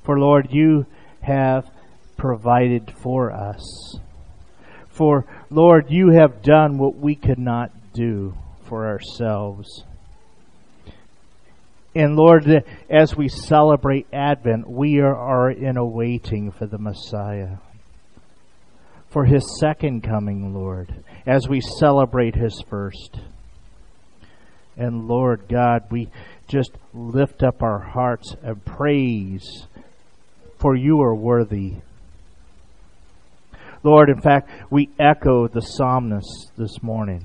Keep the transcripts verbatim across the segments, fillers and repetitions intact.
For, Lord, you have provided for us. For, Lord, you have done what we could not do for ourselves. And, Lord, as we celebrate Advent, we are in a waiting for the Messiah, for His second coming, Lord, as we celebrate His first. And, Lord God, we just lift up our hearts and praise, for you are worthy. Lord, in fact, we echo the psalmist this morning,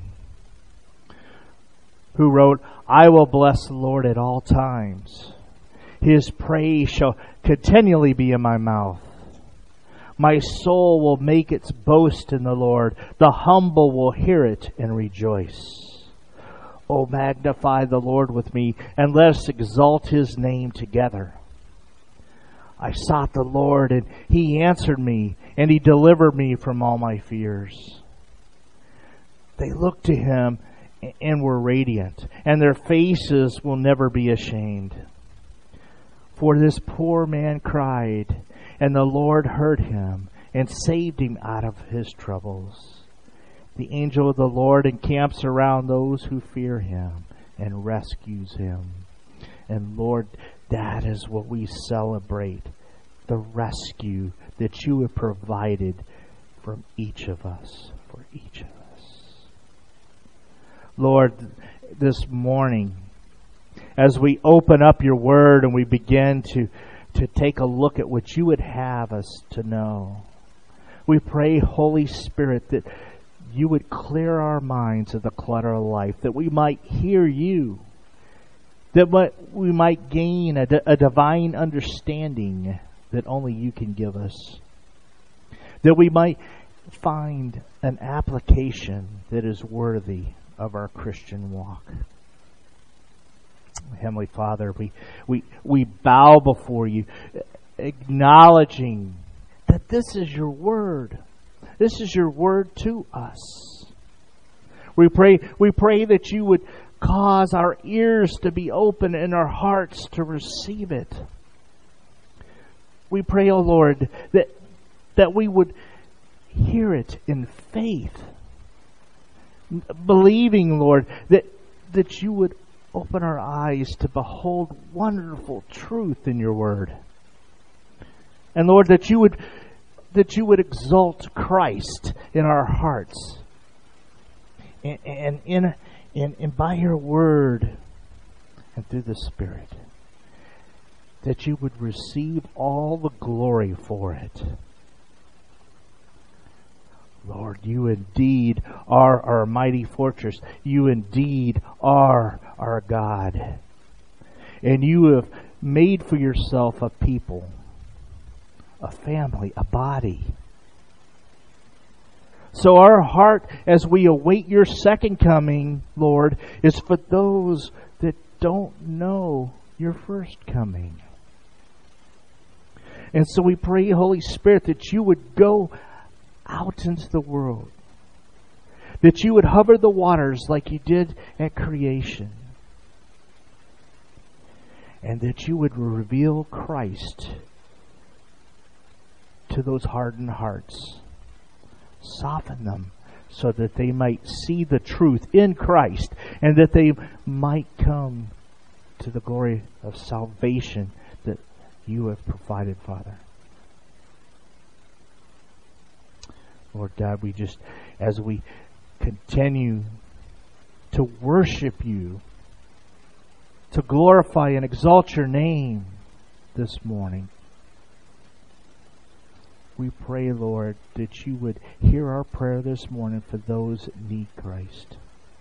who wrote, I will bless the Lord at all times. His praise shall continually be in my mouth. My soul will make its boast in the Lord. The humble will hear it and rejoice. Oh, magnify the Lord with me, and let us exalt His name together. I sought the Lord, and He answered me, and He delivered me from all my fears. They looked to Him and were radiant, and their faces will never be ashamed. For this poor man cried, and the Lord heard him and saved him out of his troubles. The angel of the Lord encamps around those who fear Him and rescues him. And Lord, that is what we celebrate, the rescue that you have provided from each of us, for each of us. Lord, this morning, as we open up your word and we begin to, to take a look at what you would have us to know, we pray, Holy Spirit, that you would clear our minds of the clutter of life, that we might hear you, that we might gain a, a divine understanding that only you can give us, that we might find an application that is worthy of our Christian walk. Heavenly Father, we, we, we bow before you, acknowledging that this is your word. This is your word to us. We pray, we pray that you would cause our ears to be open and our hearts to receive it. We pray, O Lord, that, that we would hear it in faith, believing, Lord, that, that you would open our eyes to behold wonderful truth in your word. And Lord, that you would that you would exalt Christ in our hearts. And, and, in, and, and by your word and through the Spirit, that you would receive all the glory for it. Lord, you indeed are our mighty fortress. You indeed are our God. And you have made for yourself a people, a family, a body. So our heart, as we await your second coming, Lord, is for those that don't know your first coming. And so we pray, Holy Spirit, that you would go out into the world, that you would hover the waters like you did at creation, and that you would reveal Christ to those hardened hearts. Soften them so that they might see the truth in Christ, and that they might come to the glory of salvation that you have provided, Father. Lord God, we just, as we continue to worship you, to glorify and exalt your name this morning, we pray, Lord, that you would hear our prayer this morning for those that need Christ.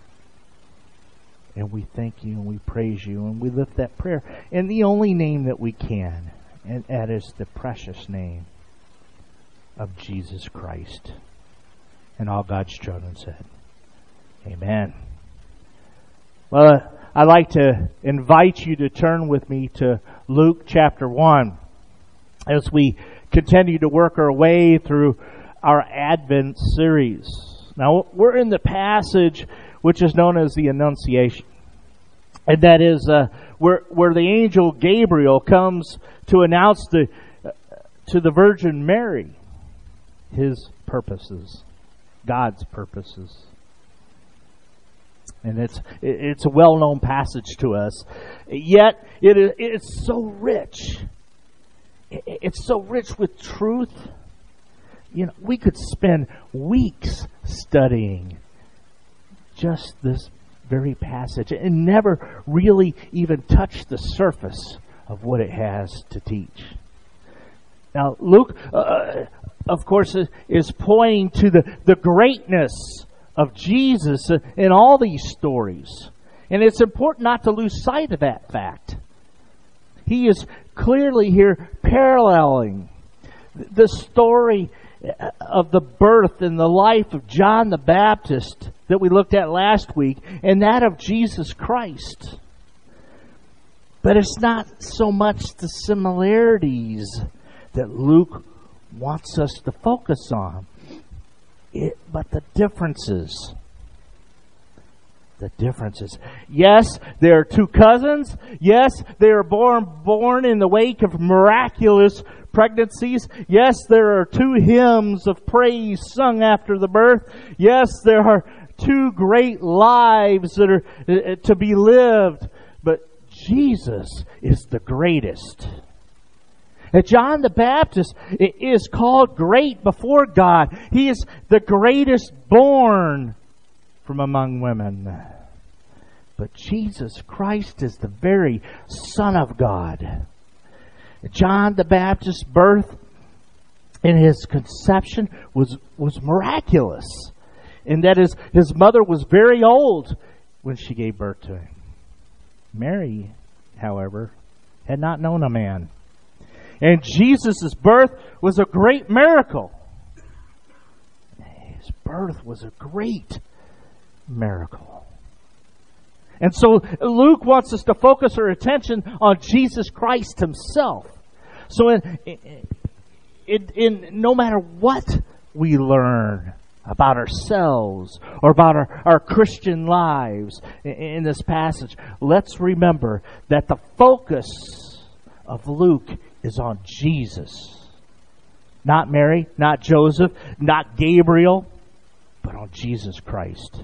And we thank you and we praise you and we lift that prayer in the only name that we can, and that is the precious name of Jesus Christ. And all God's children said, amen. Well, uh, I'd like to invite you to turn with me to Luke chapter one as we continue to work our way through our Advent series. Now, we're in the passage which is known as the Annunciation. And that is uh, where, where the angel Gabriel comes to announce the to the Virgin Mary His purposes, God's purposes. And it's it's a well-known passage to us. Yet it is it's so rich. It's so rich with truth. You know, we could spend weeks studying just this very passage and never really even touch the surface of what it has to teach. Now, Luke, uh, of course, is pointing to the, the greatness of Jesus in all these stories. And it's important not to lose sight of that fact. He is clearly here paralleling the story of the birth and the life of John the Baptist that we looked at last week, and that of Jesus Christ. But it's not so much the similarities that Luke wants us to focus on, it, but the differences. The differences. Yes, they are two cousins. Yes, they are born born in the wake of miraculous pregnancies. Yes, there are two hymns of praise sung after the birth. Yes, there are two great lives that are uh, to be lived. But Jesus is the greatest. And John the Baptist is called great before God. He is the greatest born from among women. But Jesus Christ is the very Son of God. John the Baptist's birth and his conception was, was miraculous. And that is, his mother was very old when she gave birth to him. Mary, however, had not known a man. And Jesus' birth was a great miracle. His birth was a great miracle. And so Luke wants us to focus our attention on Jesus Christ Himself. So in, in, in no matter what we learn about ourselves or about our, our Christian lives in, in this passage, let's remember that the focus of Luke is on Jesus. Not Mary, not Joseph, not Gabriel, but on Jesus Christ.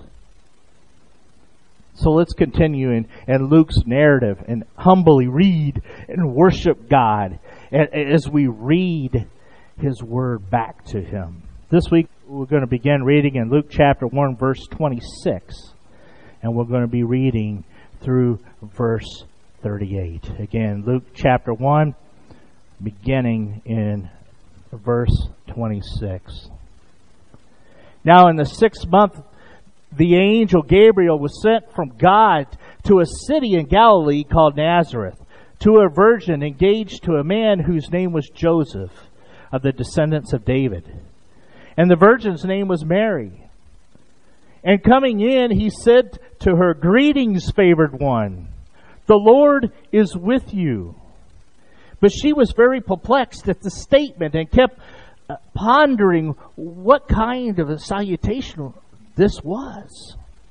So let's continue in, in Luke's narrative and humbly read and worship God as we read His Word back to Him. This week we're going to begin reading in Luke chapter one, verse twenty-six. And we're going to be reading through verse thirty-eight. Again, Luke chapter one, beginning in verse twenty-six. Now in the sixth month, the angel Gabriel was sent from God to a city in Galilee called Nazareth, to a virgin engaged to a man whose name was Joseph, of the descendants of David. And the virgin's name was Mary. And coming in, he said to her, "Greetings, favored one. The Lord is with you." But she was very perplexed at the statement and kept pondering what kind of a salutation this was.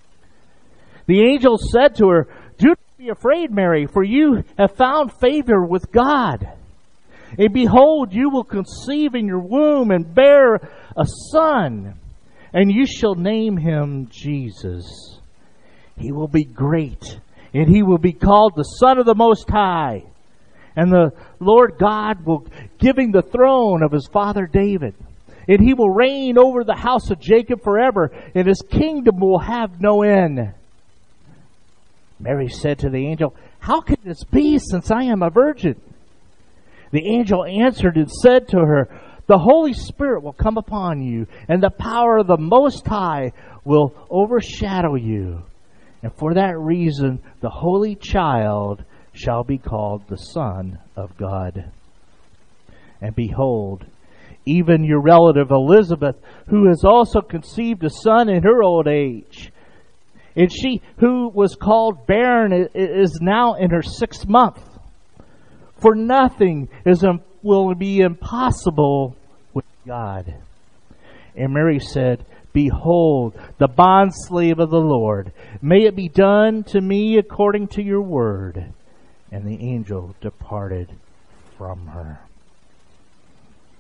The angel said to her, "Do not be afraid, Mary, for you have found favor with God. And behold, you will conceive in your womb and bear a son, and you shall name him Jesus. He will be great, and he will be called the Son of the Most High. And the Lord God will give him the throne of his father David. And he will reign over the house of Jacob forever, and his kingdom will have no end." Mary said to the angel, "How can this be, since I am a virgin?" The angel answered and said to her, "The Holy Spirit will come upon you, and the power of the Most High will overshadow you. And for that reason, the Holy Child shall be called the Son of God. And behold, even your relative Elizabeth, who has also conceived a son in her old age, and she who was called barren is now in her sixth month. For nothing is will be impossible with God." And Mary said, "Behold, the bondslave of the Lord. May it be done to me according to your word." And the angel departed from her.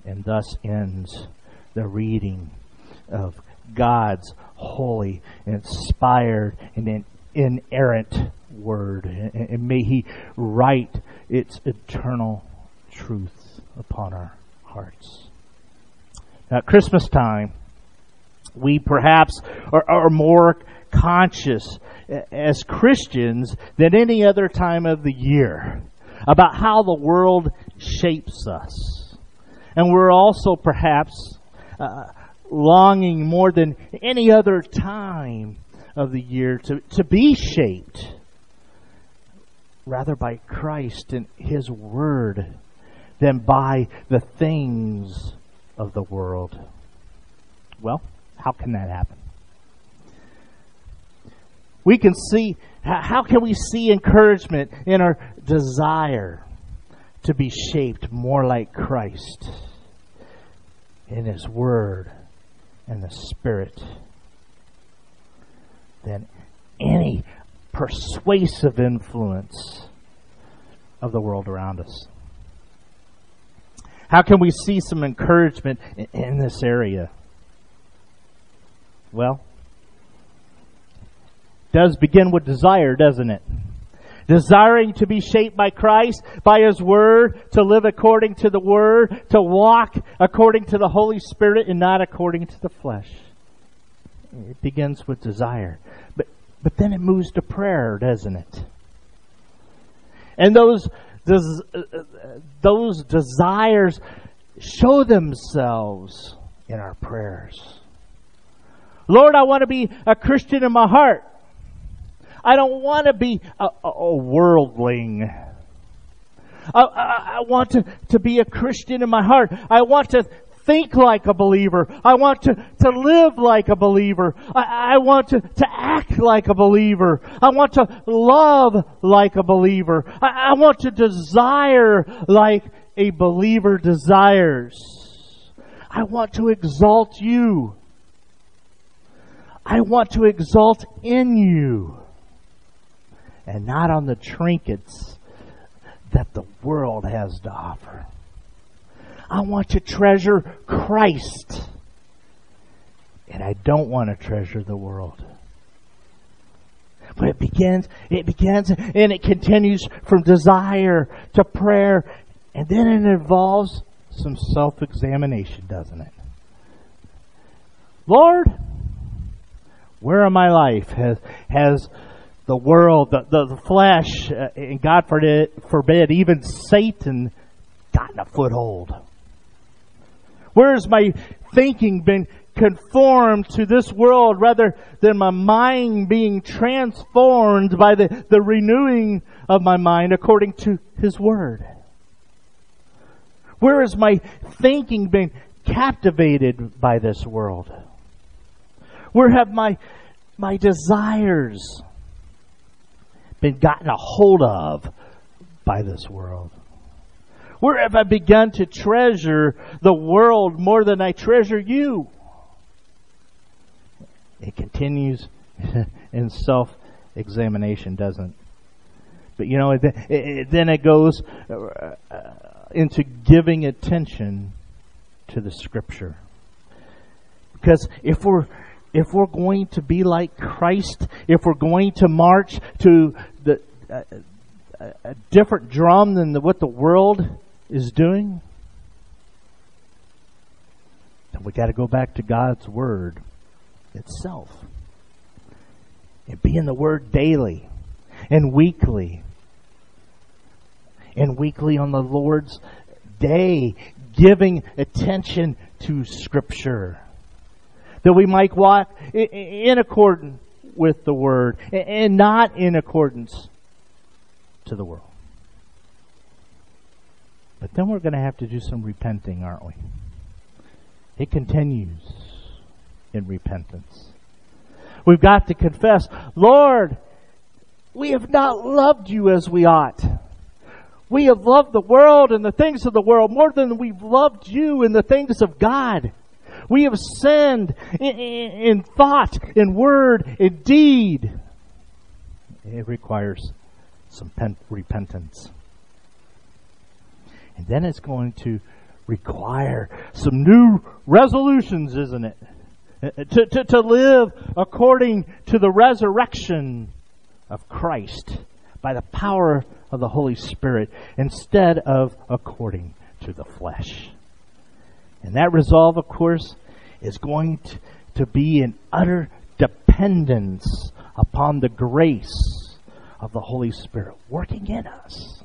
And thus ends the reading of God's holy, inspired, and inerrant Word. And may He write its eternal truth upon our hearts. Now, at Christmas time, we perhaps are, are more conscious as Christians than any other time of the year about how the world shapes us. And we're also perhaps uh, longing more than any other time of the year to, to be shaped rather by Christ and His Word than by the things of the world. Well, how can that happen? We can see, how can we see encouragement in our desire to be shaped more like Christ in His Word and the Spirit than any persuasive influence of the world around us? How can we see some encouragement in, in this area? Well, it does begin with desire, doesn't it? Desiring to be shaped by Christ, by His Word, to live according to the Word, to walk according to the Holy Spirit and not according to the flesh. It begins with desire. But but then it moves to prayer, doesn't it? And those des- those desires show themselves in our prayers. Lord, I want to be a Christian in my heart. I don't want to be a, a, a worldling. I, I, I want to, to be a Christian in my heart. I want to think like a believer. I want to, to live like a believer. I, I want to, to act like a believer. I want to love like a believer. I, I want to desire like a believer desires. I want to exalt you. I want to exalt in you and not on the trinkets that the world has to offer. I want to treasure Christ, and I don't want to treasure the world. But it begins, it begins, and it continues from desire to prayer, and then it involves some self-examination, doesn't it? Lord, where in my life has has the world, the, the, the flesh, uh, and God forbid, forbid, even Satan gotten a foothold? Where has my thinking been conformed to this world rather than my mind being transformed by the, the renewing of my mind according to His Word? Where has my thinking been captivated by this world? Where have my my desires been gotten a hold of by this world? Where have I begun to treasure the world more than I treasure you? It continues in self-examination, doesn't it? But you know, it, it, then it goes into giving attention to the Scripture. Because if we're if we're going to be like Christ, if we're going to march to the uh, a different drum than the, what the world is doing, then we got to go back to God's Word itself and be in the Word daily and weekly and weekly on the Lord's day, giving attention to Scripture, that we might walk in accordance with the Word and not in accordance to the world. But then we're going to have to do some repenting, aren't we? It continues in repentance. We've got to confess, Lord, we have not loved you as we ought. We have loved the world and the things of the world more than we've loved you and the things of God. We have sinned in, in, in thought, in word, in deed. It requires some pen, repentance. And then it's going to require some new resolutions, isn't it? To, to, to live according to the resurrection of Christ by the power of the Holy Spirit instead of according to the flesh. And that resolve, of course, is going to, to be an utter dependence upon the grace of the Holy Spirit working in us.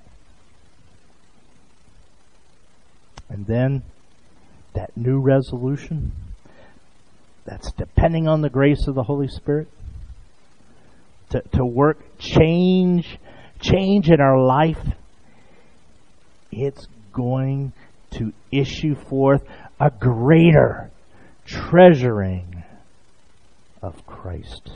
And then that new resolution that's depending on the grace of the Holy Spirit to, to work change, change in our life, it's going to issue forth a greater treasuring of Christ.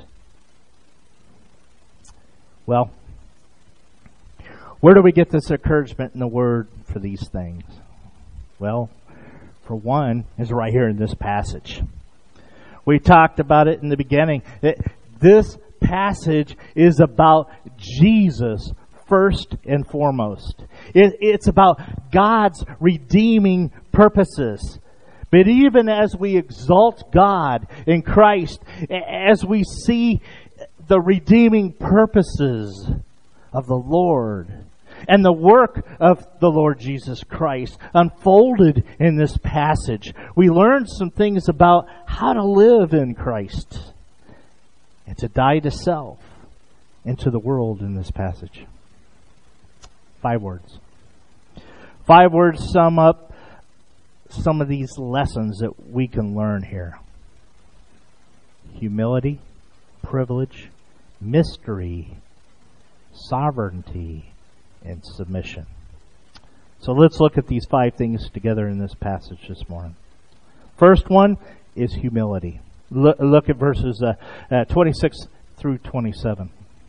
Well, where do we get this encouragement in the Word for these things? Well, for one, is right here in this passage. We talked about it in the beginning. This passage is about Jesus first and foremost. It, it's about God's redeeming purposes. But even as we exalt God in Christ, as we see the redeeming purposes of the Lord and the work of the Lord Jesus Christ unfolded in this passage, we learn some things about how to live in Christ and to die to self and to the world in this passage. Five words. Five words sum up some of these lessons that we can learn here. Humility, privilege, mystery, sovereignty, and submission. So let's look at these five things together in this passage this morning. First one is humility. Look, look at verses uh, uh, twenty-six through twenty-seven.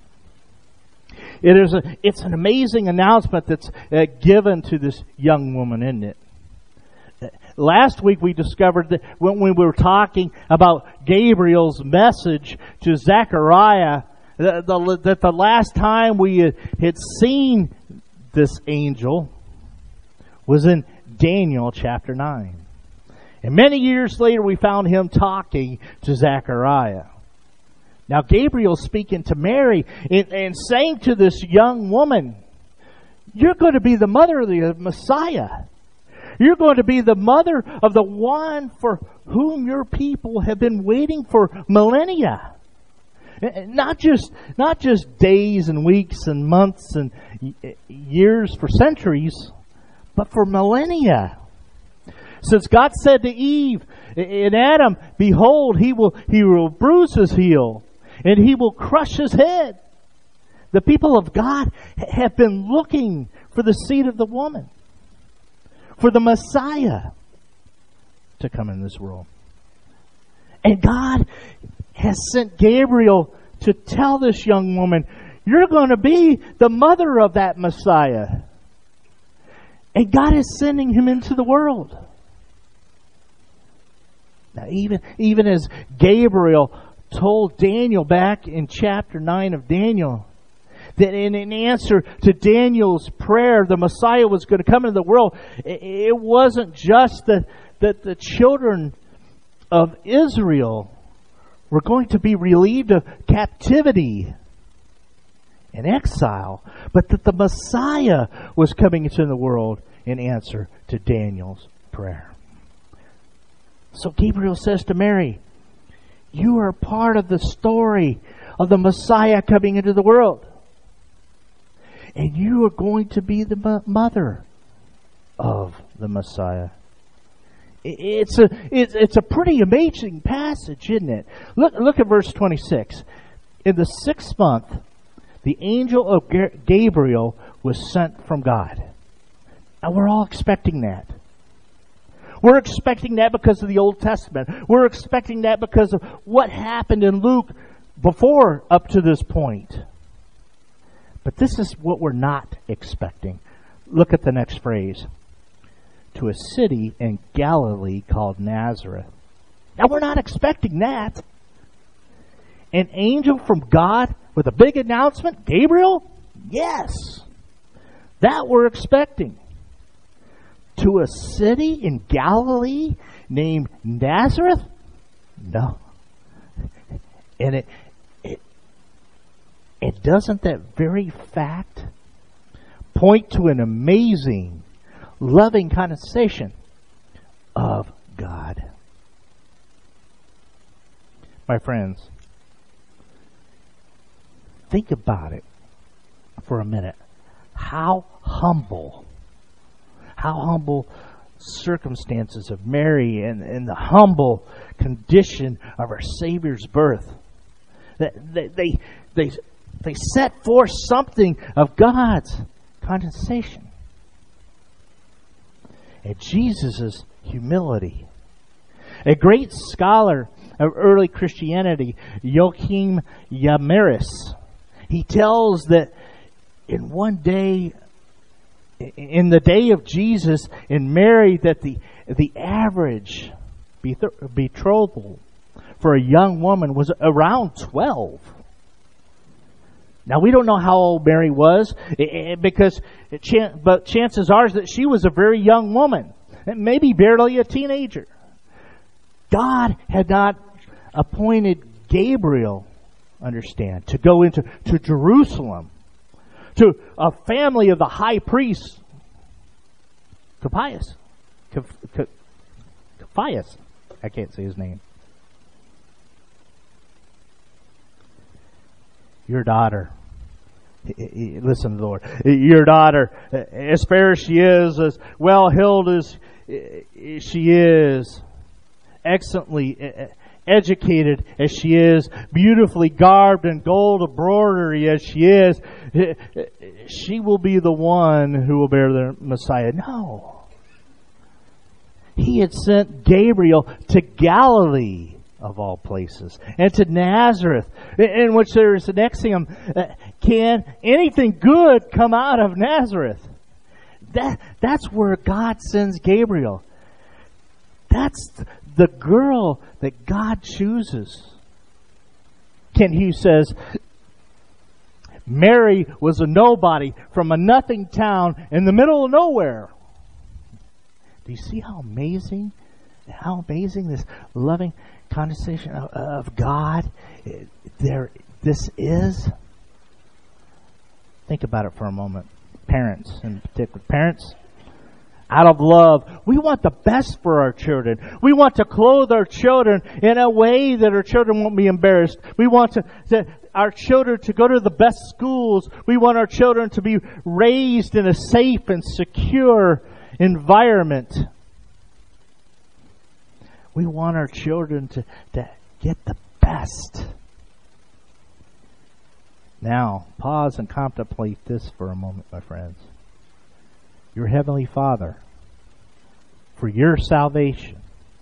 It is a, it's an amazing announcement that's uh, given to this young woman, isn't it? Last week we discovered that when we were talking about Gabriel's message to Zechariah, that the, that the last time we had seen this angel was in Daniel chapter nine. And many years later we found him talking to Zechariah. Now Gabriel's speaking to Mary and, and saying to this young woman, you're going to be the mother of the Messiah. You're going to be the mother of the one for whom your people have been waiting for millennia. Not just, not just days and weeks and months and years for centuries, but for millennia. Since God said to Eve and Adam, behold, he will, he will bruise his heel and he will crush his head. The people of God have been looking for the seed of the woman, for the Messiah to come in this world. And God has sent Gabriel to tell this young woman, you're going to be the mother of that Messiah. And God is sending him into the world. Now, even, even as Gabriel told Daniel back in chapter nine of Daniel, that in an answer to Daniel's prayer, the Messiah was going to come into the world, it wasn't just that, that the children of Israel were going to be relieved of captivity and exile, but that the Messiah was coming into the world in answer to Daniel's prayer. So Gabriel says to Mary, you are part of the story of the Messiah coming into the world. And you are going to be the mother of the Messiah. It's a it's, it's a pretty amazing passage, isn't it? Look look at verse twenty-six. In the sixth month, the angel of Gabriel was sent from God. Now we're all expecting that. We're expecting that because of the Old Testament. We're expecting that because of what happened in Luke before up to this point. But this is what we're not expecting. Look at the next phrase. To a city in Galilee called Nazareth. Now we're not expecting that. An angel from God with a big announcement? Gabriel? Yes. That we're expecting. to a city in Galilee named Nazareth? No. And it, it, it doesn't that very fact point to an amazing, loving condescension of God. My friends, think about it for a minute. How humble, how humble circumstances of Mary and, and the humble condition of our Savior's birth. They, they, they, they set forth something of God's condescension. And Jesus' humility. A great scholar of early Christianity, Joachim Yamaris, he tells that in one day, in the day of Jesus and Mary, that the the average betrothal for a young woman was around twelve. Now, we don't know how old Mary was, because, but chances are that she was a very young woman, maybe barely a teenager. God had not appointed Gabriel, understand, to go into to Jerusalem, to a family of the high priest, Caiaphas. Caiaphas. I can't say his name. Your daughter, listen to the Lord, your daughter, as fair as she is, as well-heeled as she is, excellently educated as she is, beautifully garbed in gold embroidery as she is, she will be the one who will bear the Messiah. No. He had sent Gabriel to Galilee, of all places, and to Nazareth, in which there is an axiom: can anything good come out of Nazareth? That that's where God sends Gabriel. That's the girl that God chooses. Ken Hughes says, Mary was a nobody from a nothing town in the middle of nowhere. Do you see how amazing, how amazing this loving condescension of, of God there this is? Think about it for a moment. Parents, in particular, parents, out of love, we want the best for our children. We want to clothe our children in a way that our children won't be embarrassed. We want to, to our children to go to the best schools. We want our children to be raised in a safe and secure environment. We want our children to, to get the best. Now, pause and contemplate this for a moment, my friends. Your Heavenly Father, for your salvation,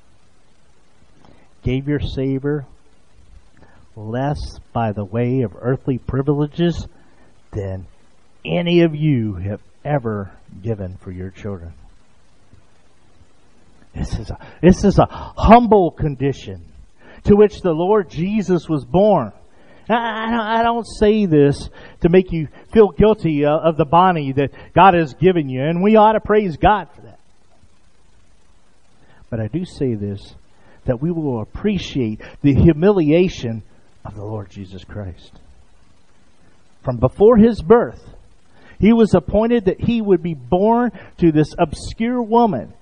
gave your Savior less by the way of earthly privileges than any of you have ever given for your children. This is a, this is a humble condition to which the Lord Jesus was born. I, I, don't, I don't say this to make you feel guilty of, of the body that God has given you, and we ought to praise God for that. But I do say this, that we will appreciate the humiliation of the Lord Jesus Christ. From before His birth, He was appointed that He would be born to this obscure woman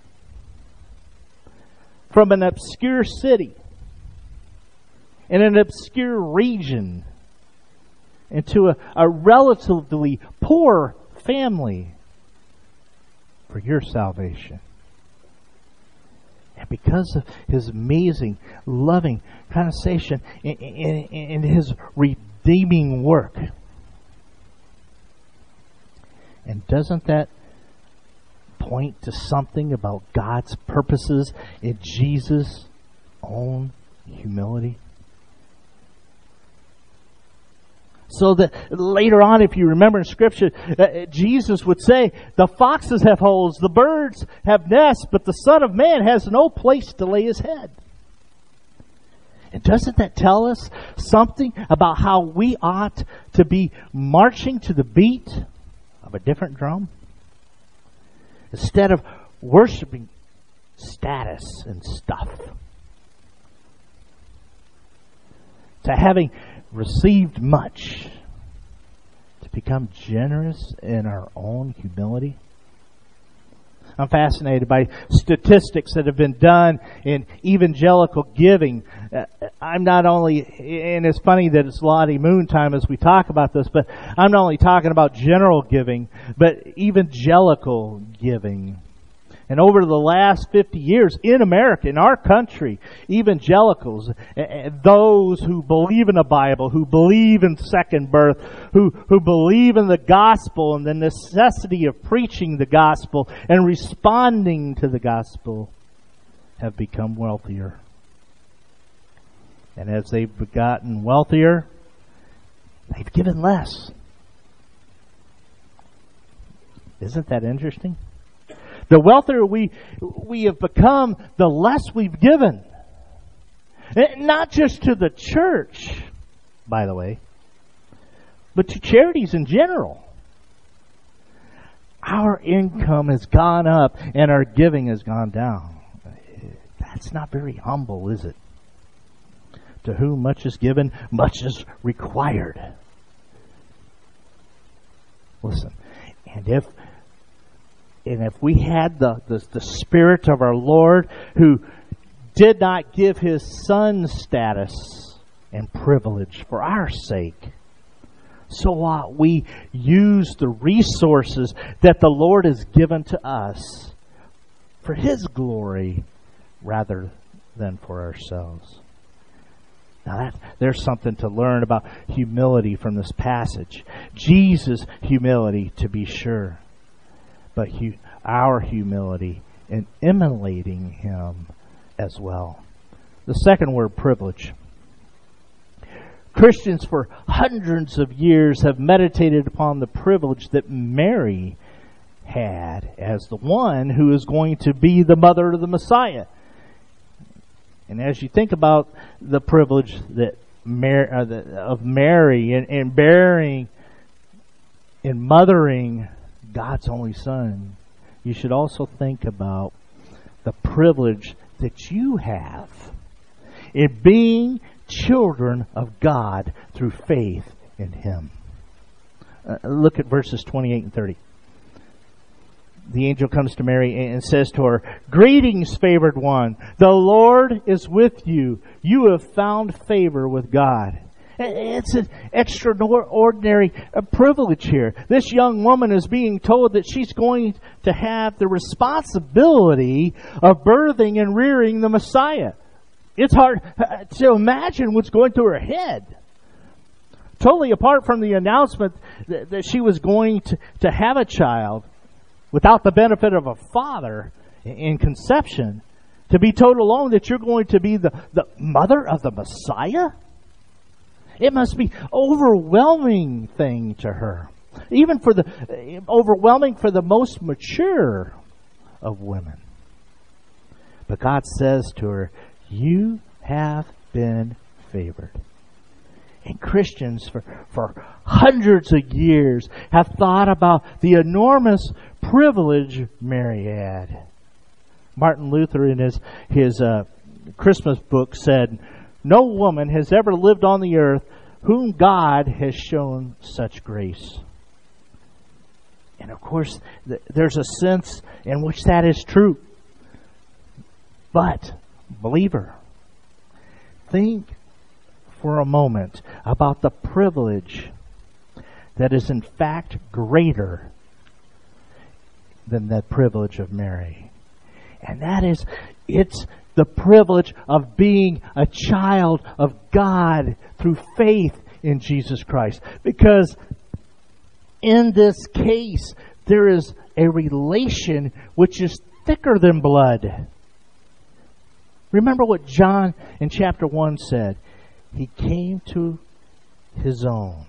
from an obscure city in an obscure region into a, a relatively poor family for your salvation. And because of His amazing, loving condescension in, in, in His redeeming work. And doesn't that point to something about God's purposes in Jesus' own humility? So that later on, if you remember in Scripture, uh, Jesus would say, the foxes have holes, the birds have nests, but the Son of Man has no place to lay His head. And doesn't that tell us something about how we ought to be marching to the beat of a different drum? Instead of worshiping status and stuff, to having received much, to become generous in our own humility. I'm fascinated by statistics that have been done in evangelical giving. Uh, I'm not only, and it's funny that it's Lottie Moon time as we talk about this, but I'm not only talking about general giving, but evangelical giving. And over the last fifty years in America, in our country, evangelicals, those who believe in the Bible, who believe in second birth, who, who believe in the gospel and the necessity of preaching the gospel and responding to the gospel, have become wealthier. And as they've gotten wealthier, they've given less. Isn't that interesting? The wealthier we we have become, the less we've given. Not just to the church, by the way, but to charities in general. Our income has gone up and our giving has gone down. That's not very humble, is it? To whom much is given, much is required. Listen, and if And if we had the, the, the Spirit of our Lord, who did not give His Son status and privilege for our sake, so ought we use the resources that the Lord has given to us for His glory rather than for ourselves. Now that, there's something to learn about humility from this passage. Jesus' humility, to be sure. But hu- our humility in emulating Him as well. The second word, privilege. Christians for hundreds of years have meditated upon the privilege that Mary had as the one who is going to be the mother of the Messiah. And as you think about the privilege that Mary, uh, the, of Mary in, in bearing, in mothering God's only Son, you should also think about the privilege that you have in being children of God through faith in Him. Uh, look at verses twenty-eight and thirty. The angel comes to Mary and says to her, "Greetings, favored one. The Lord is with you. You have found favor with God." It's an extraordinary privilege here. This young woman is being told that she's going to have the responsibility of birthing and rearing the Messiah. It's hard to imagine what's going through her head. Totally apart from the announcement that she was going to, to have a child without the benefit of a father in conception, to be told alone that you're going to be the, the mother of the Messiah? It must be overwhelming thing to her. Even for the overwhelming for the most mature of women. But God says to her, "You have been favored." And Christians for, for hundreds of years have thought about the enormous privilege Mary had. Martin Luther in his, his uh, Christmas book said, "No woman has ever lived on the earth whom God has shown such grace." And of course, th- there's a sense in which that is true. But, believer, think for a moment about the privilege that is in fact greater than that privilege of Mary. And that is, it's the privilege of being a child of God through faith in Jesus Christ. Because in this case, there is a relation which is thicker than blood. Remember what John in chapter one said. He came to His own,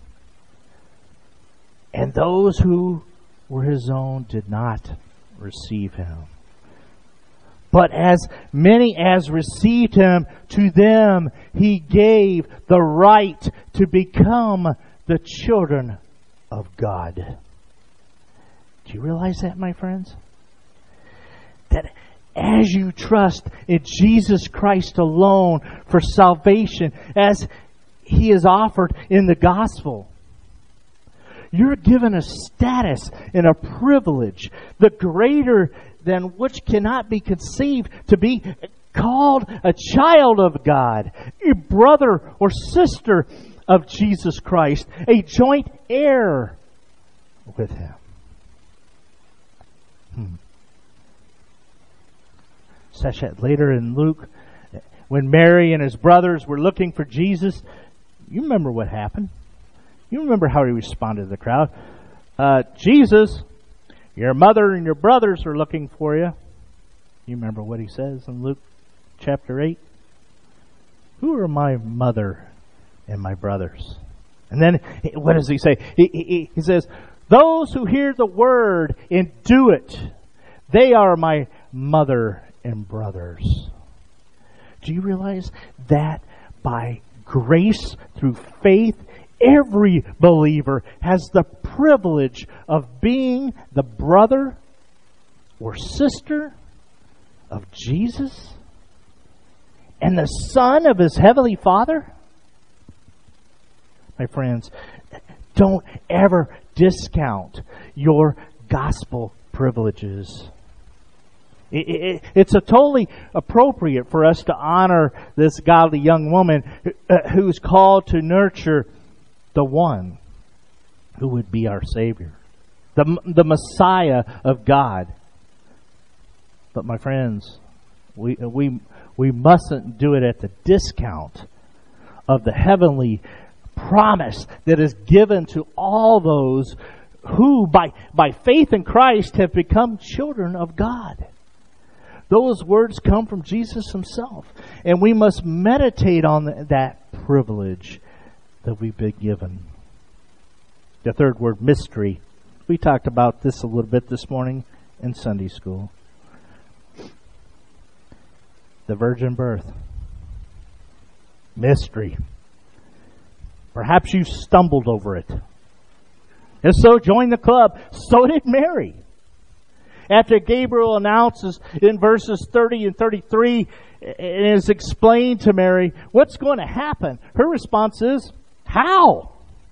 and those who were His own did not receive Him. But as many as received Him, to them He gave the right to become the children of God. Do you realize that, my friends? as you trust in Jesus Christ alone for salvation, as He is offered in the gospel, you're given a status and a privilege, the greater than which cannot be conceived, to be called a child of God, a brother or sister of Jesus Christ, a joint heir with Him. Hmm. Such that later in Luke, when Mary and his brothers were looking for Jesus, you remember what happened. You remember how He responded to the crowd. Uh, Jesus, your mother and your brothers are looking for you. You remember what He says in Luke chapter eight? Who are my mother and my brothers? And then, what does He say? He, he, he says, those who hear the word and do it, they are my mother and brothers. Do you realize that by grace through faith, every believer has the privilege of being the brother or sister of Jesus and the son of His heavenly Father? My friends, don't ever discount your gospel privileges. It, it, it's a totally appropriate for us to honor this godly young woman who's called to nurture the one who would be our Savior, the, the Messiah of God. But my friends, we, we, we mustn't do it at the discount of the heavenly promise that is given to all those who, by, by faith in Christ, have become children of God. Those words come from Jesus Himself, and we must meditate on that privilege that we've been given. The third word, mystery. We talked about this a little bit this morning in Sunday school. The virgin birth. Mystery. Perhaps you stumbled over it. If so, join the club. So did Mary. After Gabriel announces in verses thirty and thirty-three, and is explained to Mary what's going to happen, her response is, how?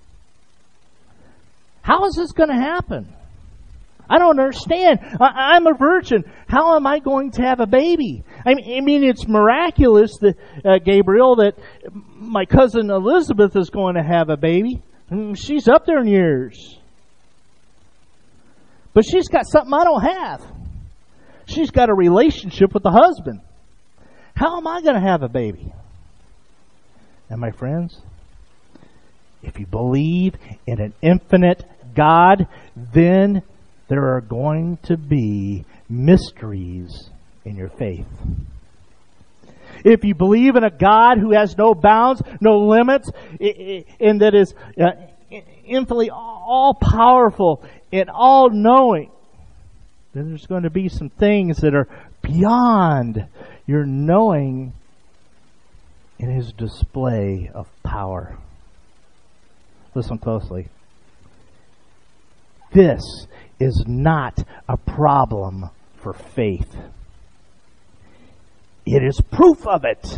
How is this going to happen? I don't understand. I, I'm a virgin. How am I going to have a baby? I mean, I mean it's miraculous that, uh, Gabriel, that my cousin Elizabeth is going to have a baby. She's up there in years. But she's got something I don't have. She's got a relationship with the husband. How am I going to have a baby? And my friends, if you believe in an infinite God, then there are going to be mysteries in your faith. If you believe in a God who has no bounds, no limits, and that is infinitely all-powerful and all-knowing, then there's going to be some things that are beyond your knowing in His display of power. Listen closely. This is not a problem for faith. It is proof of it.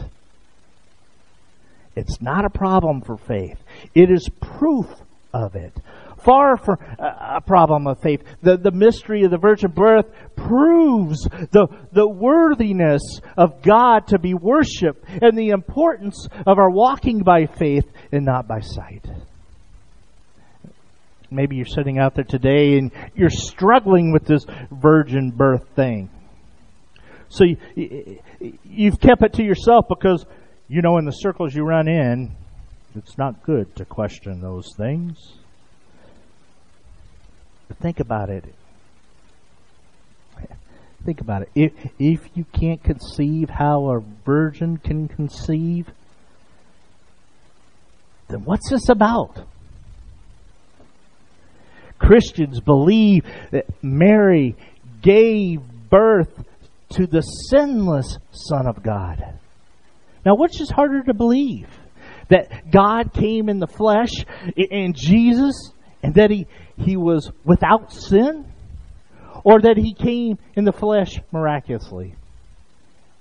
It's not a problem for faith. It is proof of it. Far from a problem of faith. The, the mystery of the virgin birth proves the, the worthiness of God to be worshipped and the importance of our walking by faith and not by sight. Maybe you're sitting out there today and you're struggling with this virgin birth thing. So you, you've kept it to yourself because, you know, in the circles you run in, it's not good to question those things. But think about it. Think about it. If, if you can't conceive how a virgin can conceive, then what's this about? Christians believe that Mary gave birth to the sinless Son of God. Now, which is harder to believe? That God came in the flesh in Jesus and that he, he was without sin? Or that He came in the flesh miraculously?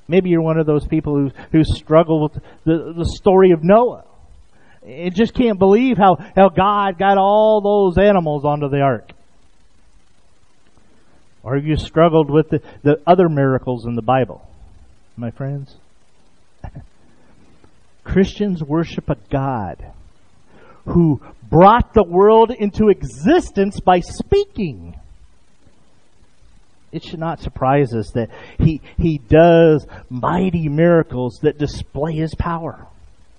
Maybe you're one of those people who, who struggle with the, the story of Noah. You just can't believe how, how God got all those animals onto the ark. Or you struggled with the, the other miracles in the Bible, my friends. Christians worship a God who brought the world into existence by speaking. It should not surprise us that he, he does mighty miracles that display His power.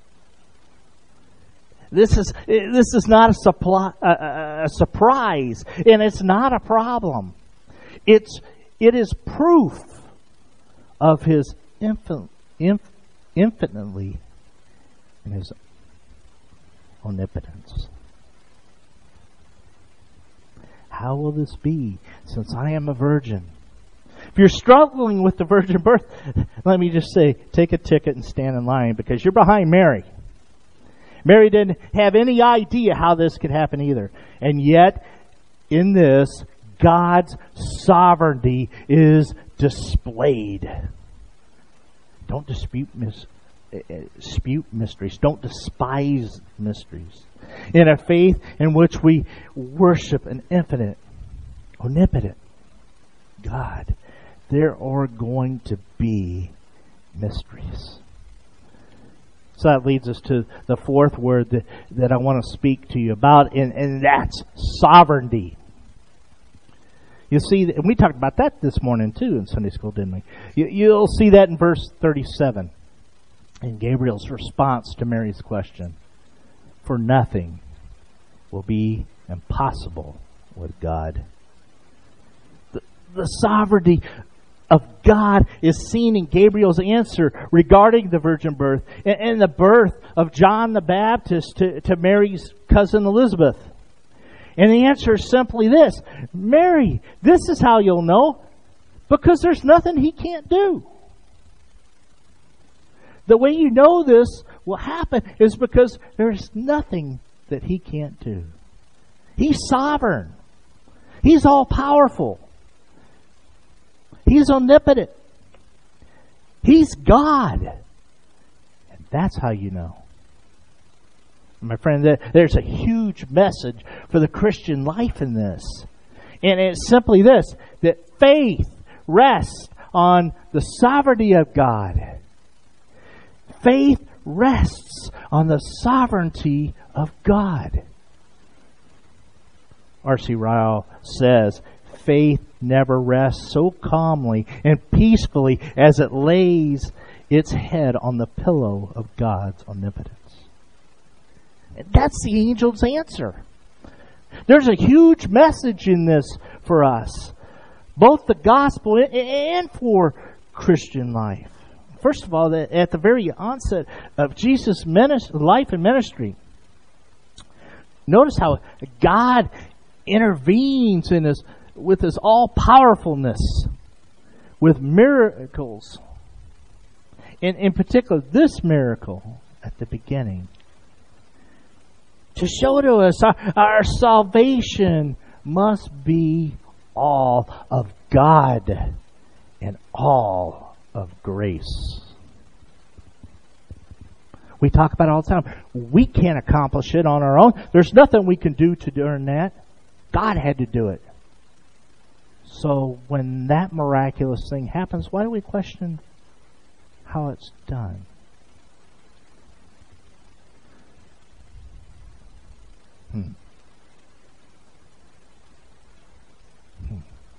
This is this is not a, supply, a, a surprise, and it's not a problem. It's it is proof of His infin, inf, infinitely and His omnipotence. How will this be, since I am a virgin? If you're struggling with the virgin birth, let me just say, take a ticket and stand in line, because you're behind Mary. Mary didn't have any idea how this could happen either. And yet, in this, God's sovereignty is displayed. Don't dispute, mis- dispute mysteries. Don't despise mysteries. In a faith in which we worship an infinite, omnipotent God, there are going to be mysteries. So that leads us to the fourth word that, that I want to speak to you about, and, and that's sovereignty. You see, and we talked about that this morning too in Sunday school, didn't we? You, you'll see that in verse thirty-seven, in Gabriel's response to Mary's question. For nothing will be impossible with God. The, the sovereignty of God is seen in Gabriel's answer regarding the virgin birth and, and the birth of John the Baptist to, to Mary's cousin Elizabeth. And the answer is simply this: Mary, this is how you'll know, because there's nothing He can't do. The way you know this will happen is because there's nothing that He can't do. He's sovereign. He's all powerful. He's omnipotent. He's God. And that's how you know. My friend, there's a huge message for the Christian life in this. And it's simply this: that faith rests on the sovereignty of God. Faith rests on the sovereignty of God. R C Ryle says, faith never rests so calmly and peacefully as it lays its head on the pillow of God's omnipotence. That's the angel's answer. There's a huge message in this for us, both the gospel and for Christian life. First of all, at the very onset of Jesus' life and ministry, notice how God intervenes in his, with His all-powerfulness, with miracles. And in particular, this miracle at the beginning, to show to us our, our salvation must be all of God and all of grace. We talk about it all the time. We can't accomplish it on our own. There's nothing we can do to earn that. God had to do it. So when that miraculous thing happens, why do we question how it's done? Hmm. Hmm.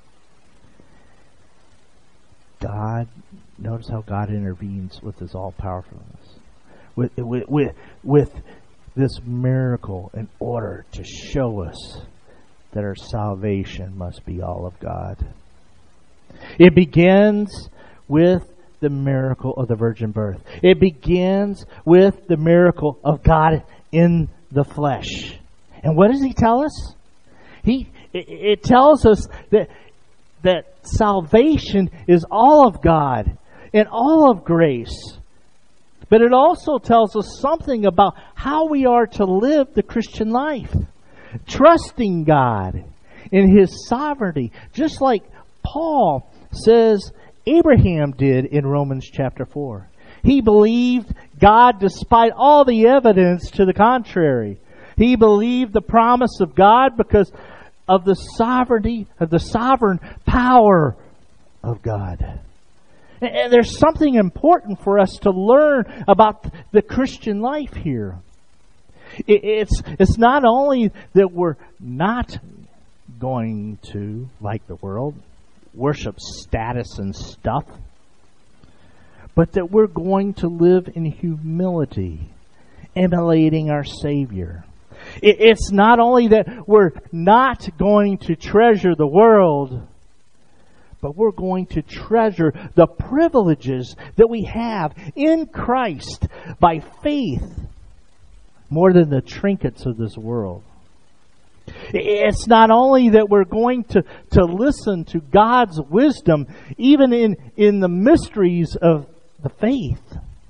God, notice how God intervenes with His all-powerfulness. With, with, with, with this miracle in order to show us that our salvation must be all of God. It begins with the miracle of the virgin birth. It begins with the miracle of God in the flesh. And what does He tell us? He it, it tells us that that salvation is all of God and all of grace. But it also tells us something about how we are to live the Christian life. Trusting God in His sovereignty. Just like Paul says Abraham did in Romans chapter four. He believed God despite all the evidence to the contrary. He believed the promise of God because of the sovereignty, of the sovereign power of God. And there's something important for us to learn about the Christian life here. It's, it's not only that we're not going to, like the world, worship status and stuff, but that we're going to live in humility, emulating our Savior. It's not only that we're not going to treasure the world, but we're going to treasure the privileges that we have in Christ by faith more than the trinkets of this world. It's not only that we're going to, to listen to God's wisdom, even in, in the mysteries of the faith,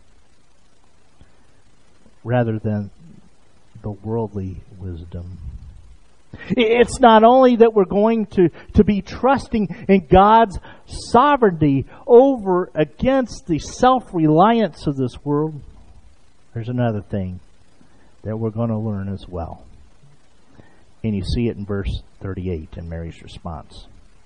rather than the worldly wisdom. It's not only that we're going to, to be trusting in God's sovereignty over against the self-reliance of this world. There's another thing that we're going to learn as well. And you see it in verse thirty-eight in Mary's response.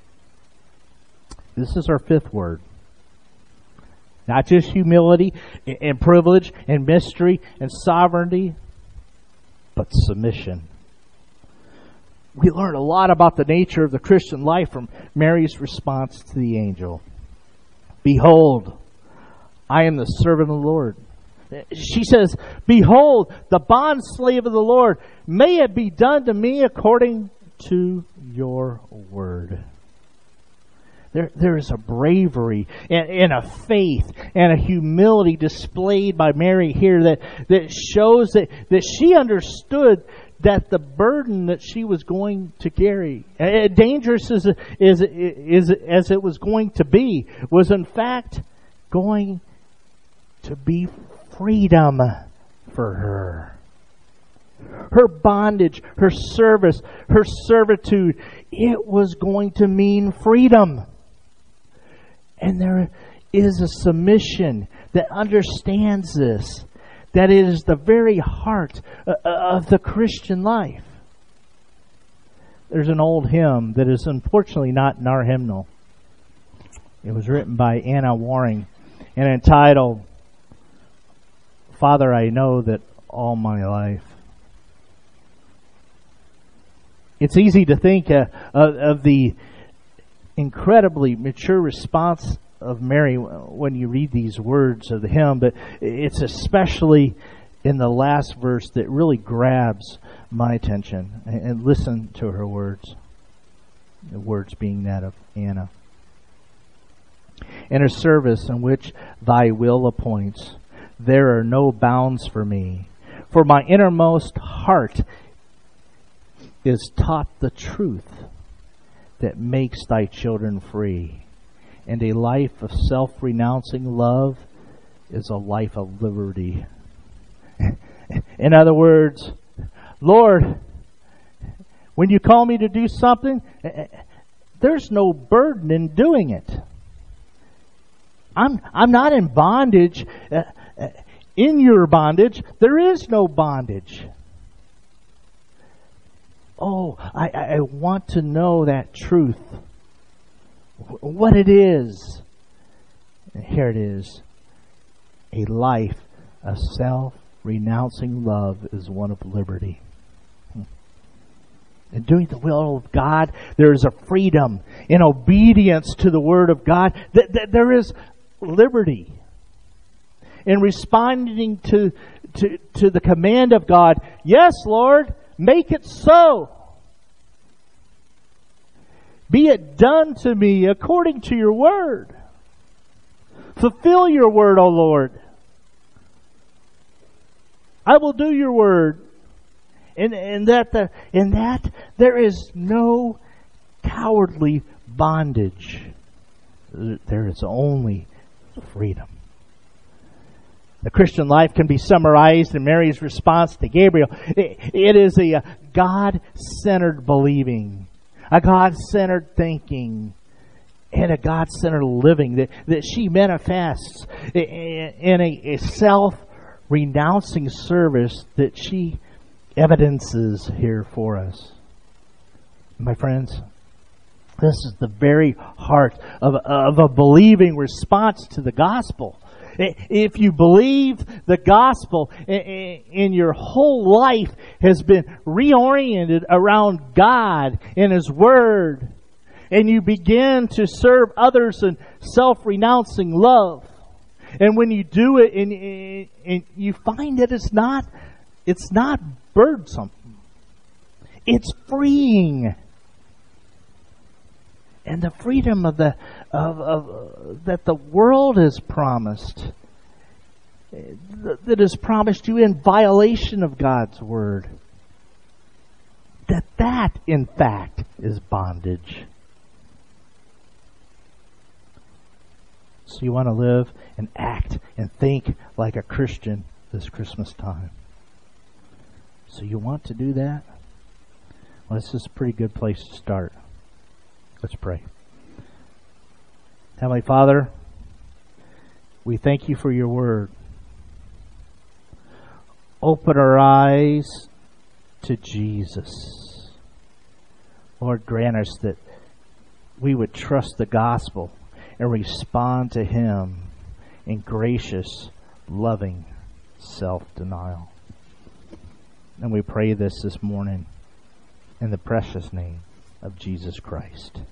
This is our fifth word. Not just humility and privilege and mystery and sovereignty, but submission. We learn a lot about the nature of the Christian life from Mary's response to the angel. Behold, I am the servant of the Lord. She says, behold, the bondslave of the Lord. May it be done to me according to your word. There, there is a bravery and, and a faith and a humility displayed by Mary here that, that shows that, that she understood that the burden that she was going to carry, uh, dangerous as, as, as, as it was going to be, was in fact going to be freedom for her. Her bondage, her service, her servitude, it was going to mean freedom. And there is a submission that understands this, that it is the very heart of the Christian life. There's an old hymn that is unfortunately not in our hymnal. It was written by Anna Waring and entitled, Father, I Know That All My Life. It's easy to think uh, of, of the incredibly mature response of Mary when you read these words of the hymn, but it's especially in the last verse that really grabs my attention. And listen to her words, the words being that of Anna. In a service in which thy will appoints, there are no bounds for me, for my innermost heart is taught the truth that makes thy children free. And a life of self-renouncing love is a life of liberty. In other words, Lord, when you call me to do something, there's no burden in doing it. I'm I'm not in bondage. In your bondage, there is no bondage. Oh, I, I want to know that truth. What it is. And here it is. A life of self-renouncing love is one of liberty. In doing the will of God, there is a freedom. In obedience to the Word of God, th- th- there is liberty. In responding to, to, to the command of God, yes, Lord, make it so. Be it done to me according to your word. Fulfill your word, O Lord. I will do your word. And, and that the, in that there is no cowardly bondage. There is only freedom. The Christian life can be summarized in Mary's response to Gabriel. It, it is a God-centered believing, a God-centered thinking, and a God-centered living that, that she manifests in a, a self-renouncing service that she evidences here for us. My friends, this is the very heart of, of a believing response to the gospel. If you believe the gospel and your whole life has been reoriented around God and His Word, and you begin to serve others in self-renouncing love, and when you do it and, and you find that it's not, it's not burdensome, it's freeing. And the freedom of the of, of that the world has promised, that is promised you in violation of God's word, that that in fact is bondage. So you want to live and act and think like a Christian this Christmas time. So you want to do that? Well, this is a pretty good place to start. Let's pray. Heavenly Father, we thank you for your word. Open our eyes to Jesus. Lord, grant us that we would trust the gospel and respond to Him in gracious, loving self-denial. And we pray this this morning in the precious name of Jesus Christ.